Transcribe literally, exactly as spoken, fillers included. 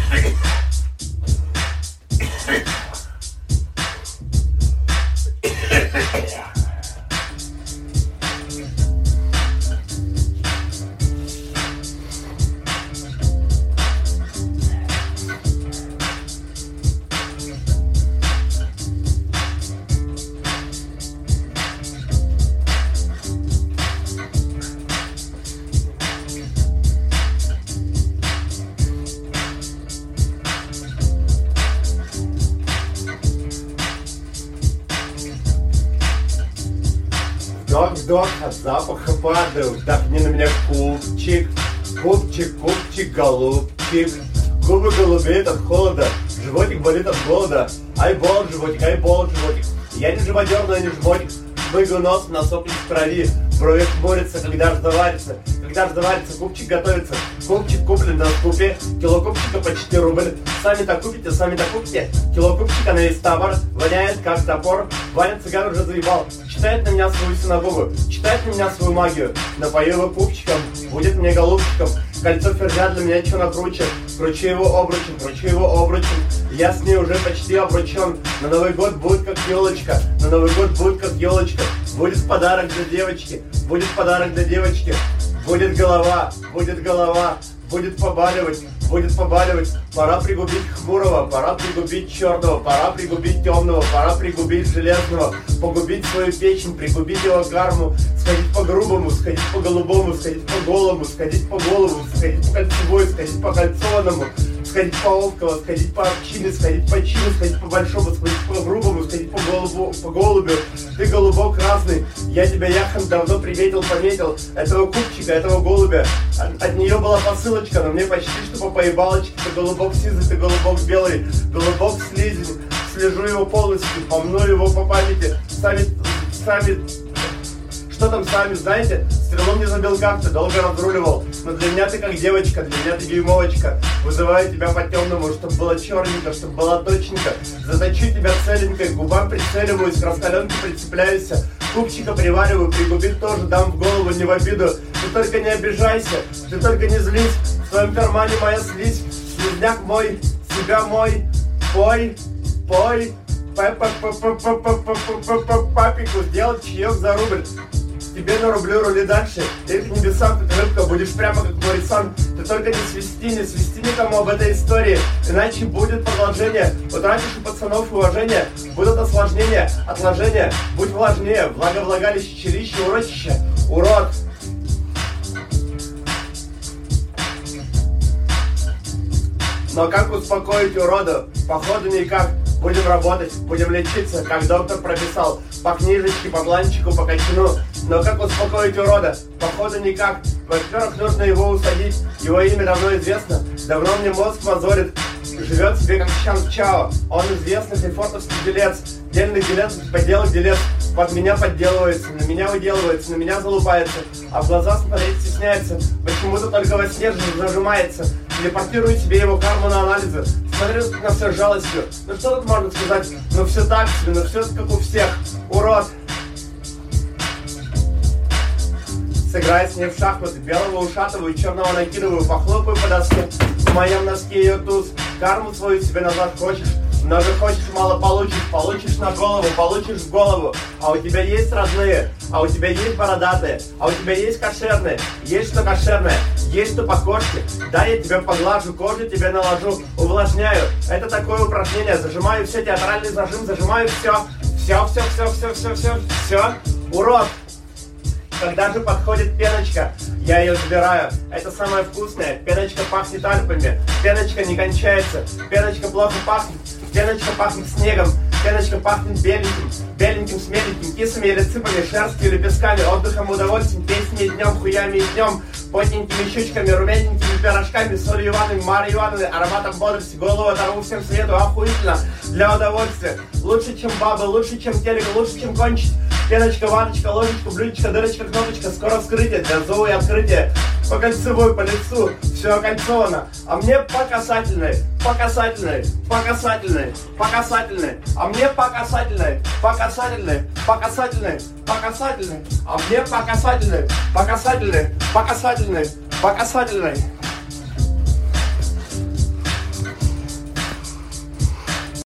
Вдох-вдох, от запаха падаю, вдохни на меня купчик, купчик, купчик, голубчик. Губы голубеют от холода, животик болит от голода. Ай, болт, животик, ай, болт, животик. Я не живодер, но и не жмотик. Шмыгаю нос, носок не в крови. Брови хмурятся, когда ж заварится. Когда ж заварится, купчик готовится. Купчик куплен на скупе. Кило купчика почти рубль. Сами-то купите, сами-то купите. Кило купчика на весь товар. Воняет как топор. Ваня цыган уже заебал. Читает на меня свою синагогу. Читает на меня свою магию. Напою его купчиком. Будет мне голубчиком. Кольцо ферзя для меня что накруче. Кручу его обручем, кручу его обручем. Я с ней уже почти обручен. На Новый год будет как елочка. На Новый год будет как елочка. Будет подарок для девочки. Будет подарок для девочки. Будет голова, будет голова. Будет побаливать, будет побаливать. Пора пригубить хмурого, пора пригубить черного, пора пригубить темного, пора пригубить железного. Погубить свою печень, пригубить его карму. Сходить по грубому, сходить по голубому, сходить по голому, сходить по голову, сходить по кольцевой, сходить по кольцованному. Сходить по Овково, сходить по овчине, сходить по чину, сходить по большому, сходить по грубому, сходить по голубу, по голубю. Ты голубок разный, я тебя, Яхан, давно приметил, пометил. Этого купчика, этого голубя. От, от нее была посылочка, но мне почти что по поебалочке. Ты голубок сизый, ты голубок белый, голубок слизень. Слежу его полностью, помну его по памяти. Сами, сами... Что там сами, знаете? Стрелом не забил как-то, долго разруливал. Но для меня ты как девочка, для меня ты дюймовочка. Вызываю тебя по-темному, чтобы было черненько, чтобы было точненько. Заточу тебя целенькой, к губам прицеливаюсь, к раскаленке прицепляюсь. Купчика привариваю, пригубить тоже дам в голову, не в обиду. Ты только не обижайся, ты только не злись. В твоем кармане моя слизь, слизняк мой, себя мой. Пой, пой, папику, сделать чаек за рубль. Тебе нарублю рули дальше, ты к небесам, как рыбка, будешь прямо как Морисан. Ты только не свисти, не свисти никому об этой истории, иначе будет продолжение. Утратишь у пацанов уважение, будут осложнения, отложения. Будь влажнее, влага влагалище, чилище, урочище, урод. Но как успокоить уроду? Походу никак. Будем работать, будем лечиться, как доктор прописал. По книжечке, по планчику, по кочану. Но как успокоить урода? Походу никак. Во-первых, нужно его усадить. Его имя давно известно. Давно мне мозг мозолит. Живет себе как Чан Чао. Он известный комфортовский делец. Дельный делец, поделок делец. Под меня подделывается, на меня выделывается, на меня залупается. А в глаза смотреть стесняется. Почему-то только во сне зажимается. Телепортирую себе его карму на анализы. Смотрю на все с жалостью. Ну что тут можно сказать? Ну все так себе, ну все как у всех. Урод. Сыграй с ней в шахматы. Белого ушатываю, черного накидываю. Похлопаю по доске. В моем носке ее туз. Карму свою себе назад хочешь. Много хочешь, мало получишь. Получишь на голову, получишь в голову. А у тебя есть родные, а у тебя есть бородатые, а у тебя есть кошерные. Есть что кошерное, есть что по кошке. Да, я тебя поглажу, кожу тебе наложу, увлажняю. Это такое упражнение. Зажимаю все, театральный зажим, зажимаю все. Все, все, все, все, все, все, все. Урод. Когда же подходит пеночка, я ее забираю. Это самое вкусное. Пеночка пахнет Альпами. Пеночка не кончается. Пеночка плохо пахнет. Пеночка пахнет снегом. Пеночка пахнет беленьким. Беленьким с меленьким. Кисами или цыпами, шерстью или песками. Отдыхом, удовольствием, песнями днем, хуями и днем. Потненькими щучками, румяненькими пирожками, солью Ивановной, Марьей Ивановной, ароматом бодрости, голову оторву всем свету, охуительно, для удовольствия. Лучше, чем бабы, лучше, чем телек, лучше, чем кончить. Пеночка, ваночка, ложечка, блюдечко, дырочка, кнопочка, скоро вскрытие, для зова и открытия. По кольцевой, по лицу, все окольцовано. А мне по касательной, по касательной, по касательной, по касательной. А мне по касательной, по касательной, по касательной, по касательной. А мне по касательной, по касательной, по касательной, по касательной.